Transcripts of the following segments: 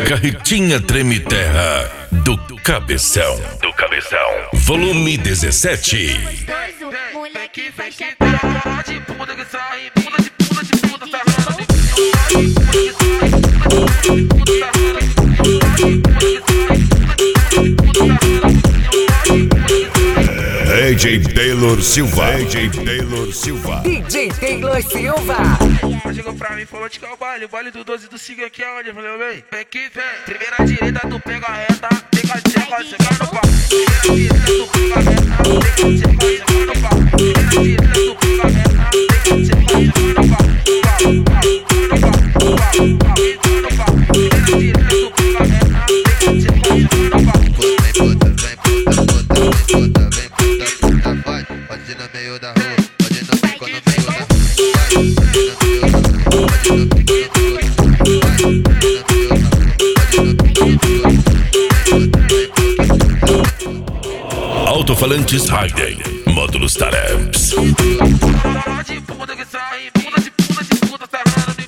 Carretinha Treme Terra do Cabeção. Volume 17. Moleque vai chegar de bunda que sai, bunda de bunda sarrando DJ Taylor Silva. DJ Taylor Silva. Chegou pra mim e falou de que é o baile do 12 do Siga aqui é onde? Eu falei, vem, vem que vem. Primeira direita, tu pega a reta, pega a tcheca, você vai no pau. Primeira direita, tu pega a reta, pega a tcheca, você vai no pau. Primeira direita, tu pega a reta, pega a tcheca, você vai no pau. Primeira direita, tu pega a reta, pega a tcheca, você vai no pau. Pode ir no meio da rua, pode ir no bico no meio da rua. Pode ir no bico Alto-falantes Hayden, módulos Tareps. De bunda que sai, bunda de bunda sarrando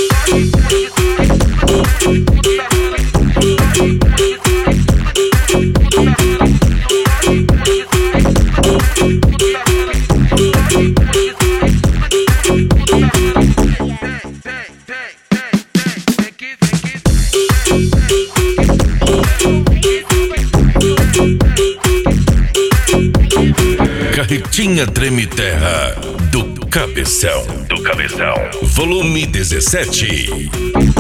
Carretinha Treme Terra do Cabeção. Volume 17.